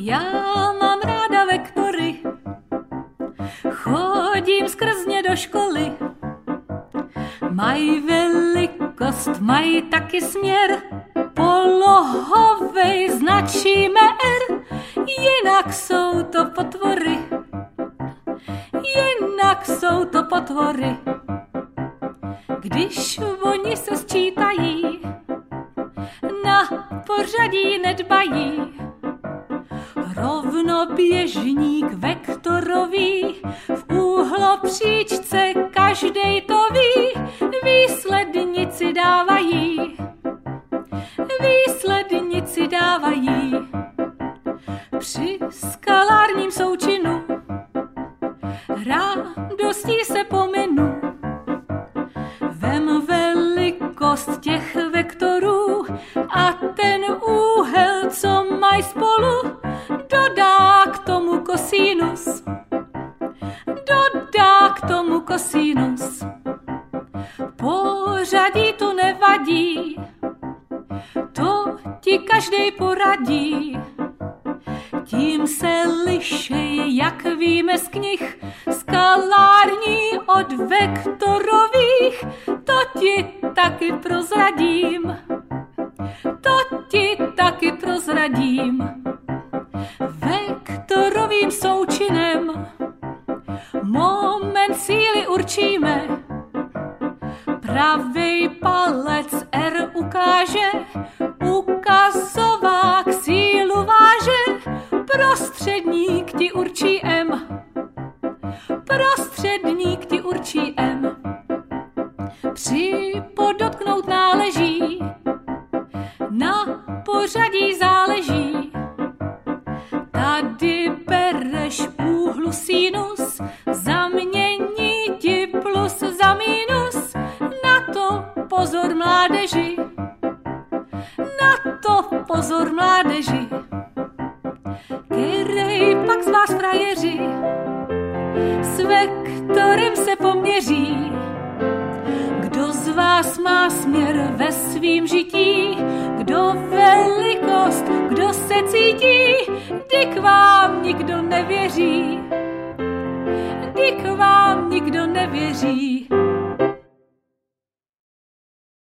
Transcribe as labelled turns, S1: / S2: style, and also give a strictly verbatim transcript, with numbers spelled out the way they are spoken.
S1: Já mám ráda vektory, chodím skrz ně do školy. Mají velikost, mají taky směr, polohovej značíme R, jinak jsou to potvory, jinak jsou to potvory. Když oni se sčítají, na pořadí nedbají, rovnoběžník vektorový, v úhlopříčce každej to ví, výslednici dávají, výslednici dávají. Při skalárním součinu radostí se pominu, vem velikost těch vektorů a ten úhel, co mají spolu, dodá k tomu kosinus, dodá k tomu kosinus. Pořadí to nevadí, to ti každej poradí. Tím se liší, jak víme z knih, skalární od vektorových, to ti taky prozradím, to ti taky prozradím. Vektorovým součinem moment síly určíme, pravý palec R ukáže, ukazovák sílu váže, prostředník ti určí M, prostředník ti určí M. Připodotknout náleží, na pořadí záleží, tady bereš úhlu sinus, zamění ti plus za minus, na to pozor mládeži, na to pozor mládeži. Kerej pak z vás frajeři, s vektorem se poměří, kdo z vás má směr ve svým žití, kdo velikost, kdo se cítí, dyk vám nikdo nevěří, dyk vám nikdo nevěří.